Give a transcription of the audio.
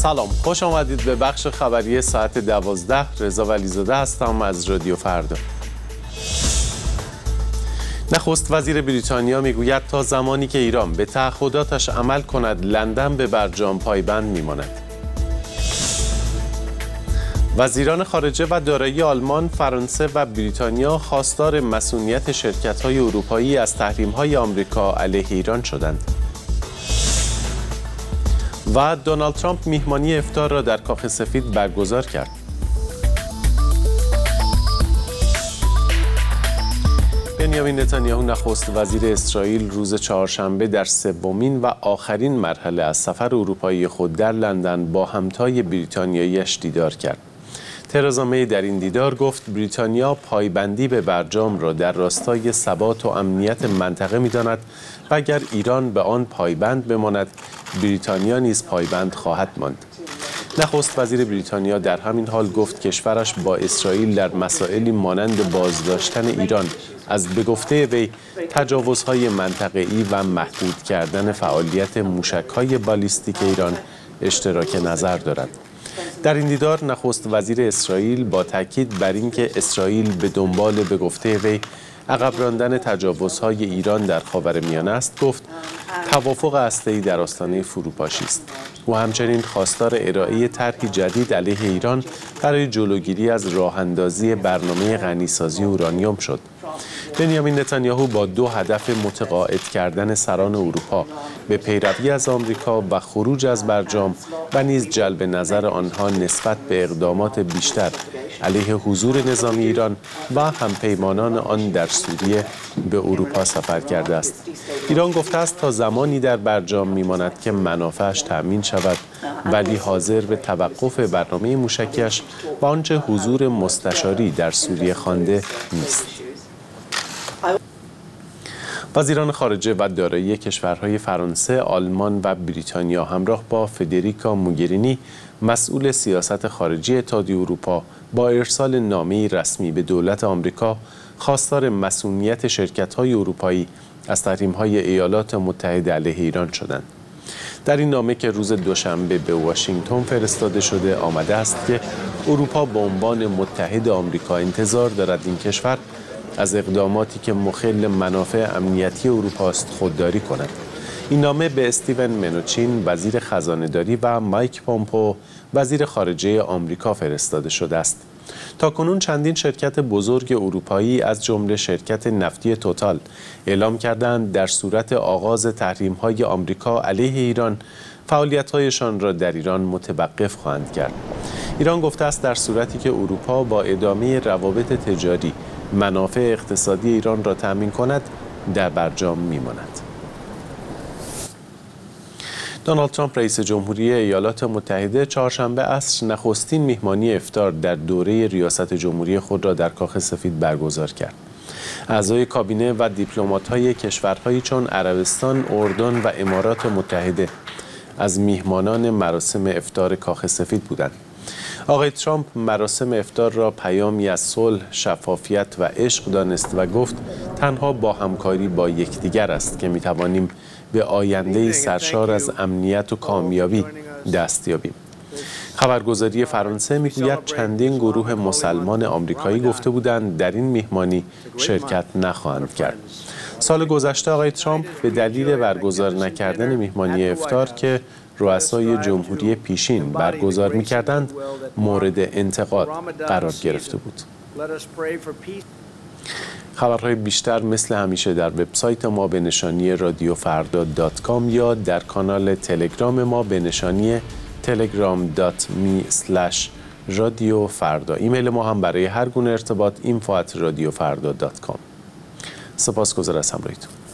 سلام، خوش آمدید به بخش خبری ساعت 12. رضا ولیزاده هستم از رادیو فردا. نخست وزیر بریتانیا میگوید تا زمانی که ایران به تعهداتش عمل کند لندن به برجام پایبند میماند. وزیران خارجه و دارایی آلمان، فرانسه و بریتانیا خواستار مصونیت شرکت‌های اروپایی از تحریم‌های آمریکا علیه ایران شدند. و دونالد ترامپ میهمانی افطار را در کاخ سفید برگزار کرد. بنیامین نتانیاهو نخست وزیر اسرائیل روز چهارشنبه در سومین و آخرین مرحله از سفر اروپایی خود در لندن با همتای بریتانیایی‌اش دیدار کرد. ترزا می در این دیدار گفت بریتانیا پایبندی به برجام را در راستای ثبات و امنیت منطقه می‌داند و اگر ایران به آن پایبند بماند بریتانیا نیز پایبند خواهد ماند. نخست وزیر بریتانیا در همین حال گفت کشورش با اسرائیل در مسائلی مانند بازداشتن ایران از به گفته وی تجاوزهای منطقه‌ای و محدود کردن فعالیت موشک‌های بالیستیک ایران اشتراک نظر دارد. در این دیدار نخست وزیر اسرائیل با تاکید بر اینکه اسرائیل به دنبال به گفته وی عقب راندن تجاوزهای ایران در خاورمیانه است گفت توافق هسته‌ای در آستانه فروپاشی است. او همچنین خواستار ارائه طرحی جدید علیه ایران برای جلوگیری از راه‌اندازی برنامه غنیسازی اورانیوم شد. بنیامین نتانیاهو با دو هدف متقاعد کردن سران اروپا به پیروی از آمریکا و خروج از برجام و نیز جلب نظر آنها نسبت به اقدامات بیشتر علیه حضور نظامی ایران و همپیمانان آن در سوریه به اروپا سفر کرده است. ایران گفته است تا زمانی در برجام میماند که منافعش تأمین شود ولی حاضر به توقف برنامه موشکیش و آنچه حضور مستشاری در سوریه خوانده نیست. وزیران خارجه و دارایی کشورهای فرانسه، آلمان و بریتانیا همراه با فدریکا موگرینی مسئول سیاست خارجی اتحادیه اروپا با ارسال نامه‌ای رسمی به دولت آمریکا خواستار مصونیت شرکت‌های اروپایی از تحریم‌های ایالات متحده علیه ایران شدند. در این نامه که روز دوشنبه به واشنگتن فرستاده شده آمده است که اروپا به عنوان متحد آمریکا انتظار دارد این کشور از اقداماتی که مخل منافع امنیتی اروپا است خودداری کند. این نامه به استیون منوچین وزیر خزانه‌داری و مایک پومپو وزیر خارجه آمریکا فرستاده شده است. تاکنون چندین شرکت بزرگ اروپایی از جمله شرکت نفتی توتال اعلام کردند در صورت آغاز تحریم‌های آمریکا علیه ایران فعالیت‌هایشان را در ایران متوقف خواهند کرد. ایران گفته است در صورتی که اروپا با ادامه روابط تجاری منافع اقتصادی ایران را تأمین کند در برجام میماند. دونالد ترامپ رئیس جمهوری ایالات متحده چهارشنبه عصر نخستین میهمانی افطار در دوره ریاست جمهوری خود را در کاخ سفید برگزار کرد. اعضای کابینه و دیپلمات‌های کشورهایی چون عربستان، اردن و امارات متحده از میهمانان مراسم افطار کاخ سفید بودند. آقای ترامپ مراسم افطار را پیامی از صلح، شفافیت و عشق دانست و گفت تنها با همکاری با یکدیگر است که می‌توانیم به آینده سرشار از امنیت و کامیابی دست یابیم. خبرگزاری فرانسه میگوید چندین گروه مسلمان آمریکایی گفته بودند در این میهمانی شرکت نخواهند کرد. سال گذشته آقای ترامپ به دلیل برگزار نکردن میهمانی افطار که رؤسای جمهوری پیشین برگزار می‌کردند مورد انتقاد قرار گرفته بود. خبرهای بیشتر مثل همیشه در وبسایت ما به نشانی radiofarda.com یا در کانال تلگرام ما به نشانی telegram.me/radiofarda. ایمیل ما هم برای هر گونه ارتباط info@radiofarda.com. سپاسگزار از همراهیتون.